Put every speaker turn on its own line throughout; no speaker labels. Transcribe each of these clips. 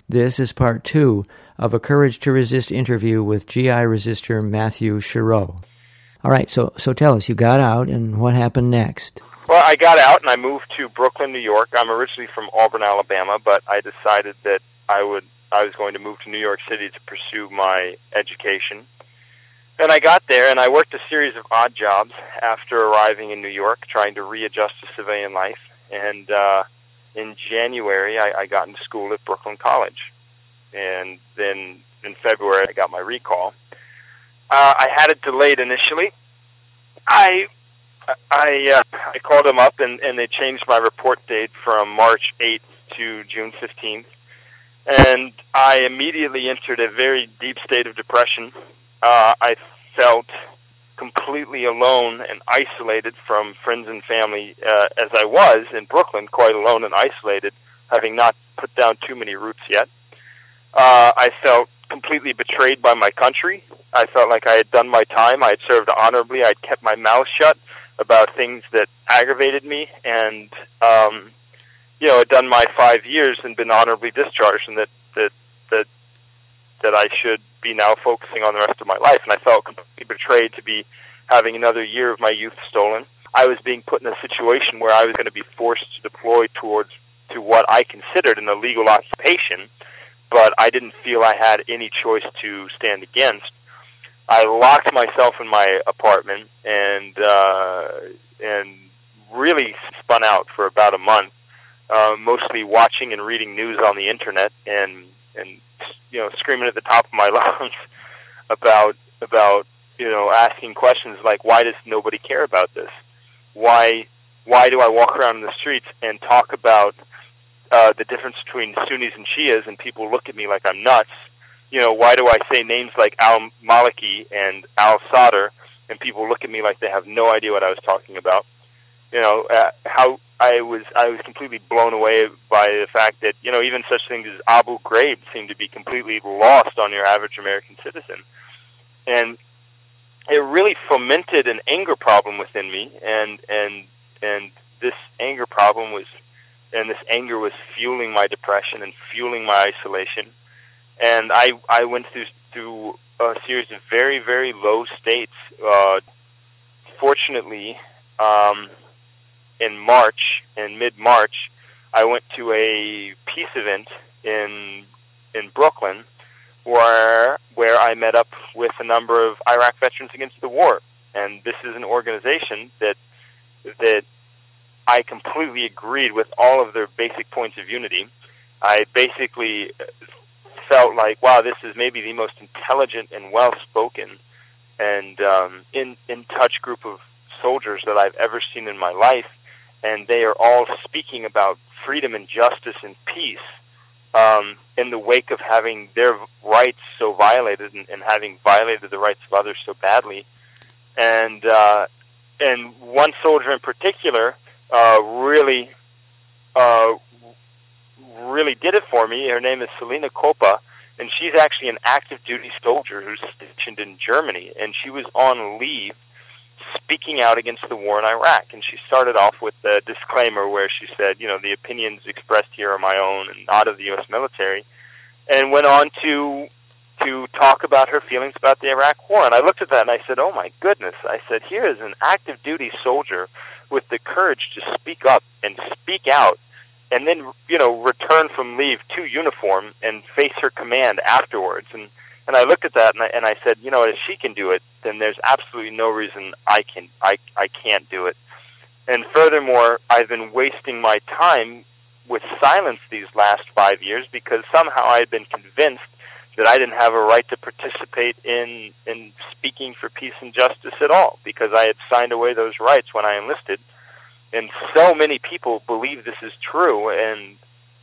This is part 2 of a Courage to Resist interview with GI resistor Matthew Chereau. All right, so tell us, you got out, and what happened next?
Well, I got out and I moved to Brooklyn, New York. I'm originally from Auburn, Alabama, but I decided that I was going to move to New York City to pursue my education. And I got there, and I worked a series of odd jobs after arriving in New York, trying to readjust to civilian life. And in January, I got into school at Brooklyn College. And then in February, I got my recall. I had it delayed initially. I called them up, and they changed my report date from March 8th to June 15th. And I immediately entered a very deep state of depression. I felt completely alone and isolated from friends and family, as I was in Brooklyn, quite alone and isolated, having not put down too many roots yet. I felt completely betrayed by my country. I felt like I had done my time. I had served honorably. I'd kept my mouth shut about things that aggravated me, and had done my 5 years and been honorably discharged, and that I should be now focusing on the rest of my life. And I felt completely betrayed to be having another year of my youth stolen. I was being put in a situation where I was going to be forced to deploy to what I considered an illegal occupation, but I didn't feel I had any choice to stand against. I locked myself in my apartment and really spun out for about a month, mostly watching and reading news on the internet and screaming at the top of my lungs about asking questions like, why does nobody care about this? Why do I walk around in the streets and talk about the difference between Sunnis and Shias and people look at me like I'm nuts? Why do I say names like al-Maliki and al-Sadr and people look at me like they have no idea what I was talking about? How I was completely blown away by the fact that, even such things as Abu Ghraib seemed to be completely lost on your average American citizen. And it really fomented an anger problem within me, and this anger was fueling my depression and fueling my isolation. And I went through a series of very, very low states. Fortunately, in mid-March, I went to a peace event in Brooklyn where I met up with a number of Iraq Veterans Against the War. And this is an organization that I completely agreed with all of their basic points of unity. I basically felt like, wow, this is maybe the most intelligent and well-spoken and in-touch group of soldiers that I've ever seen in my life. And they are all speaking about freedom and justice and peace in the wake of having their rights so violated and having violated the rights of others so badly. And one soldier in particular really did it for me. Her name is Selena Kopa, and she's actually an active duty soldier who's stationed in Germany, and she was on leave speaking out against the war in Iraq. And she started off with a disclaimer where she said, the opinions expressed here are my own and not of the U.S. military, and went on to talk about her feelings about the Iraq war. And I looked at that and I said, oh my goodness. I said, here is an active duty soldier with the courage to speak up and speak out, and then, return from leave to uniform and face her command afterwards. And I looked at that and I said, if she can do it, then there's absolutely no reason I can't do it. And furthermore, I've been wasting my time with silence these last 5 years because somehow I had been convinced that I didn't have a right to participate in speaking for peace and justice at all, because I had signed away those rights when I enlisted. And so many people believe this is true, and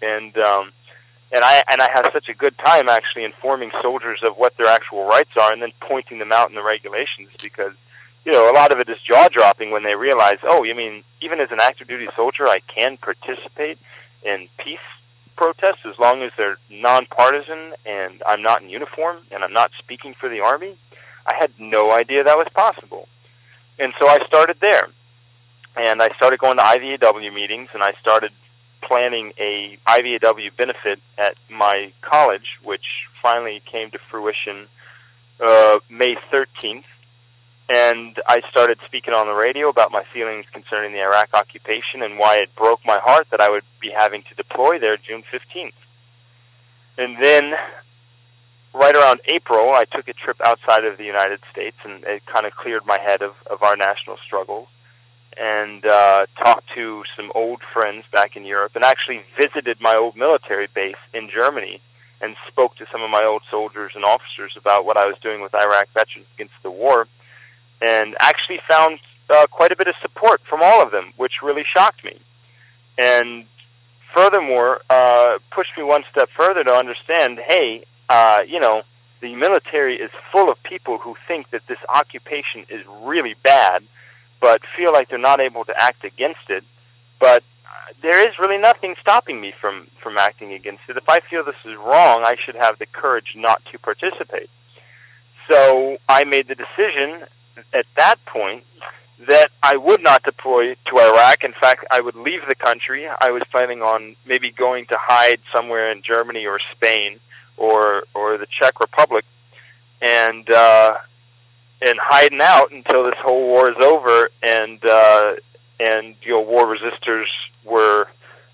I have such a good time actually informing soldiers of what their actual rights are and then pointing them out in the regulations, because a lot of it is jaw-dropping when they realize, oh, you mean even as an active duty soldier I can participate in peace protests as long as they're nonpartisan and I'm not in uniform and I'm not speaking for the Army? I had no idea that was possible. And so I started there. And I started going to IVAW meetings, and I started planning a IVAW benefit at my college, which finally came to fruition May 13th. And I started speaking on the radio about my feelings concerning the Iraq occupation and why it broke my heart that I would be having to deploy there June 15th. And then, right around April, I took a trip outside of the United States, and it kind of cleared my head of our national struggle, and talked to some old friends back in Europe, and actually visited my old military base in Germany, and spoke to some of my old soldiers and officers about what I was doing with Iraq veterans against the war, and actually found quite a bit of support from all of them, which really shocked me. And furthermore, pushed me one step further to understand, hey, the military is full of people who think that this occupation is really bad, but feel like they're not able to act against it. But there is really nothing stopping me from acting against it. If I feel this is wrong, I should have the courage not to participate. So I made the decision at that point that I would not deploy to Iraq. In fact, I would leave the country. I was planning on maybe going to hide somewhere in Germany or Spain or the Czech Republic and hiding out until this whole war is over and war resistors were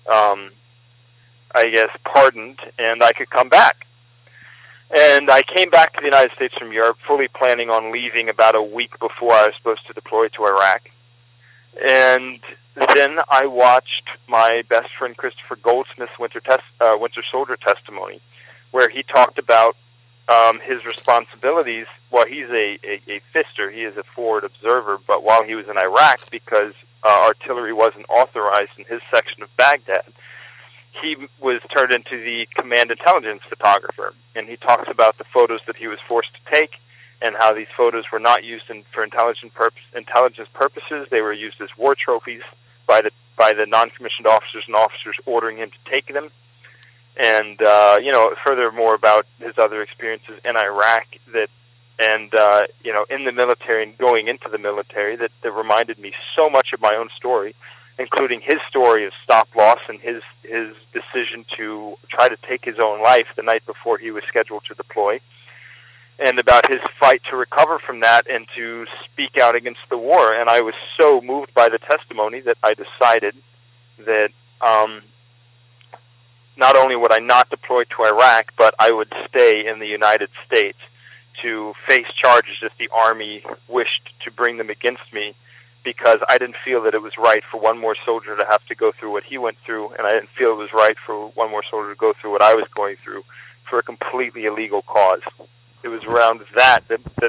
pardoned and I could come back. And I came back to the United States from Europe, fully planning on leaving about a week before I was supposed to deploy to Iraq. And then I watched my best friend Christopher Goldsmith's Winter Soldier testimony, where he talked about his responsibilities. Well, he's a fister. He is a forward observer. But while he was in Iraq, because artillery wasn't authorized in his section of Baghdad, he was turned into the command intelligence photographer, and he talks about the photos that he was forced to take and how these photos were not used for intelligence purposes. They were used as war trophies by the non-commissioned officers and officers ordering him to take them. And furthermore about his other experiences in Iraq in the military and going into the military that reminded me so much of my own story, including his story of stop-loss and his decision to try to take his own life the night before he was scheduled to deploy, and about his fight to recover from that and to speak out against the war. And I was so moved by the testimony that I decided that not only would I not deploy to Iraq, but I would stay in the United States to face charges if the Army wished to bring them against me, because I didn't feel that it was right for one more soldier to have to go through what he went through, and I didn't feel it was right for one more soldier to go through what I was going through for a completely illegal cause. It was around that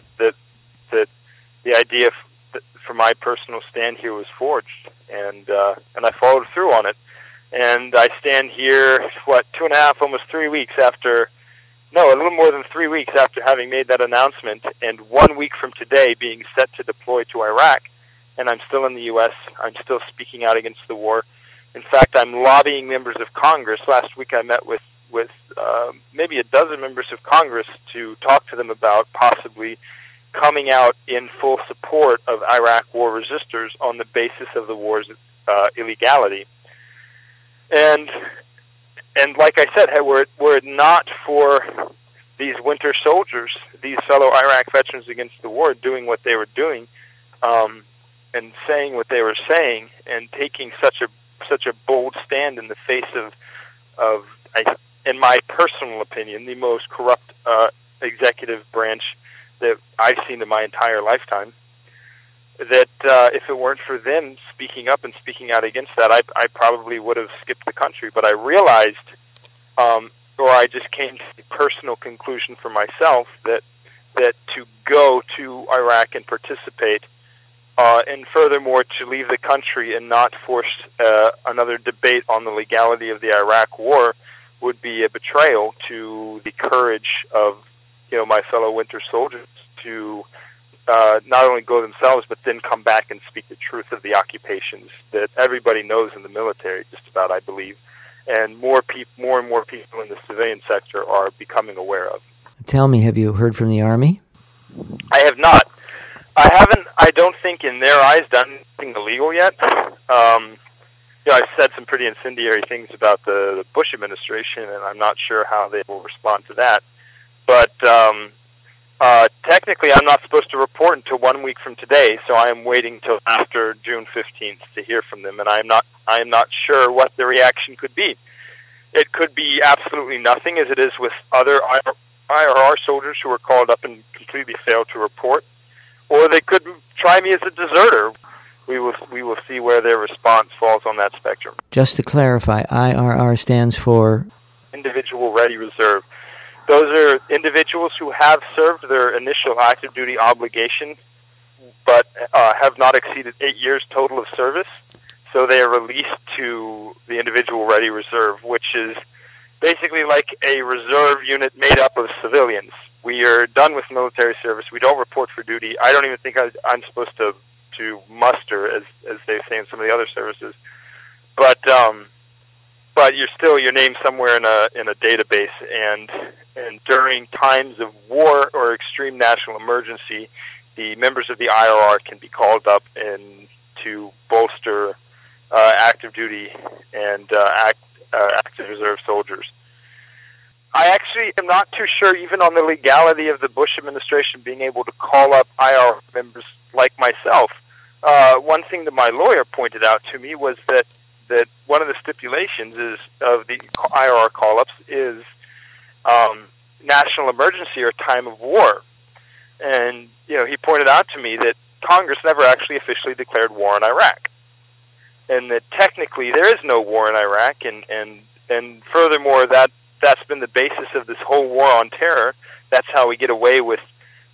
the idea for my personal stand here was forged, and I followed through on it. And I stand here, 2.5, almost 3 weeks after, no, a little more than 3 weeks after having made that announcement, and 1 week from today being set to deploy to Iraq. And I'm still in the U.S. I'm still speaking out against the war. In fact, I'm lobbying members of Congress. Last week I met with maybe a dozen members of Congress to talk to them about possibly coming out in full support of Iraq war resistors on the basis of the war's illegality. And like I said, were it not for these winter soldiers, these fellow Iraq veterans against the war, doing what they were doing, and saying what they were saying, and taking such a bold stand in the face of in my personal opinion, the most corrupt executive branch that I've seen in my entire lifetime, that if it weren't for them speaking up and speaking out against that, I probably would have skipped the country. But I realized, or I just came to the personal conclusion for myself, that to go to Iraq and participate, and furthermore to leave the country and not force another debate on the legality of the Iraq war would be a betrayal to the courage of my fellow winter soldiers to not only go themselves, but then come back and speak the truth of the occupations that everybody knows in the military, just about, I believe, and more and more people in the civilian sector are becoming aware of.
Tell me, have you heard from the Army?
I have not. I haven't, I don't think, in their eyes, done anything illegal yet. I've said some pretty incendiary things about the Bush administration, and I'm not sure how they will respond to that. But technically, I'm not supposed to report until 1 week from today, so I am waiting till after June 15th to hear from them, and I am not sure what the reaction could be. It could be absolutely nothing, as it is with other IRR soldiers who were called up and completely failed to report, or they could try me as a deserter. We will see where their response falls on that spectrum.
Just to clarify, IRR stands for?
Individual Ready Reserve. Those are individuals who have served their initial active duty obligation, but have not exceeded 8 years total of service. So they are released to the Individual Ready Reserve, which is basically like a reserve unit made up of civilians. We are done with military service. We don't report for duty. I don't even think I'm supposed to muster, as they say in some of the other services. But you're named somewhere in a database, and during times of war or extreme national emergency, the members of the IRR can be called up and to bolster active duty and active reserve soldiers. I actually am not too sure even on the legality of the Bush administration being able to call up IRR members like myself. One thing that my lawyer pointed out to me was that one of the stipulations of the IRR call-ups is national emergency or time of war. And, he pointed out to me that Congress never actually officially declared war in Iraq. And that technically there is no war in Iraq, and furthermore, that's been the basis of this whole war on terror. That's how we get away with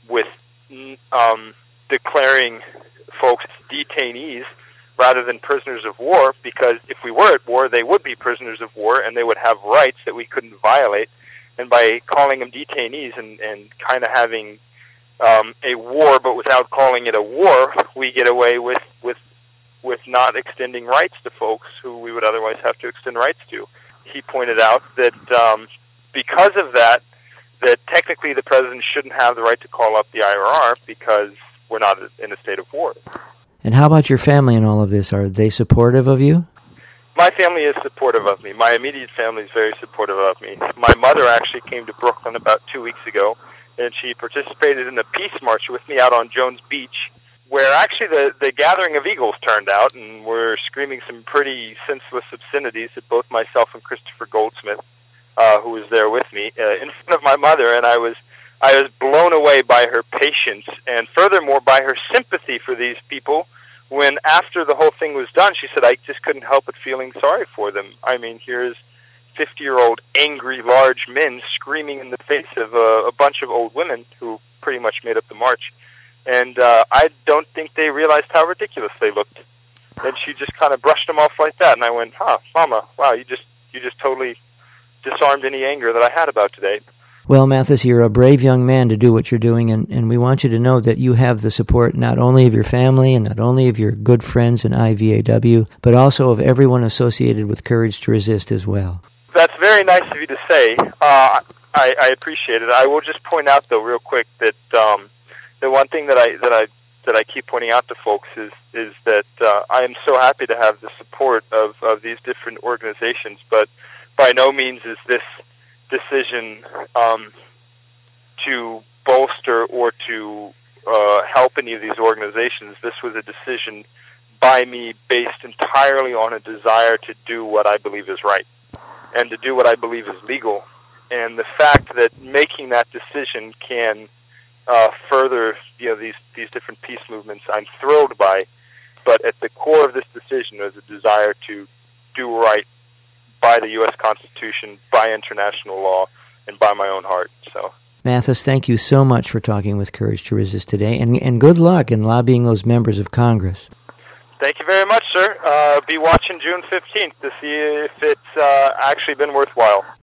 declaring folks detainees rather than prisoners of war, because if we were at war, they would be prisoners of war, and they would have rights that we couldn't violate. And by calling them detainees and kind of having a war, but without calling it a war, we get away with not extending rights to folks who we would otherwise have to extend rights to. He pointed out that because of that technically the president shouldn't have the right to call up the IRR because we're not in a state of war.
And how about your family in all of this? Are they supportive of you?
My family is supportive of me. My immediate family is very supportive of me. My mother actually came to Brooklyn about 2 weeks ago, and she participated in a peace march with me out on Jones Beach, where actually the gathering of eagles turned out, and we're screaming some pretty senseless obscenities at both myself and Christopher Goldsmith, who was there with me, in front of my mother, and I was blown away by her patience, and furthermore by her sympathy for these people, when after the whole thing was done, she said, I just couldn't help but feeling sorry for them. I mean, here's 50-year-old angry, large men screaming in the face of a bunch of old women who pretty much made up the march. And I don't think they realized how ridiculous they looked. And she just kind of brushed them off like that. And I went, Mama, wow, you just totally disarmed any anger that I had about today.
Well, Mathis, you're a brave young man to do what you're doing, and we want you to know that you have the support not only of your family and not only of your good friends in IVAW, but also of everyone associated with Courage to Resist as well. That's very nice of you to say. I appreciate it. I will just point out, though, real quick, that the one thing that I keep pointing out to folks is that I am so happy to have the support of these different organizations, but by no means is this decision to bolster or to help any of these organizations. This was a decision by me based entirely on a desire to do what I believe is right and to do what I believe is legal. And the fact that making that decision can further these different peace movements, I'm thrilled by. But at the core of this decision is a desire to do right by the U.S. Constitution, by international law, and by my own heart. So, Mathis, thank you so much for talking with Courage to Resist today, and good luck in lobbying those members of Congress. Thank you very much, sir. Be watching June 15th to see if it's actually been worthwhile.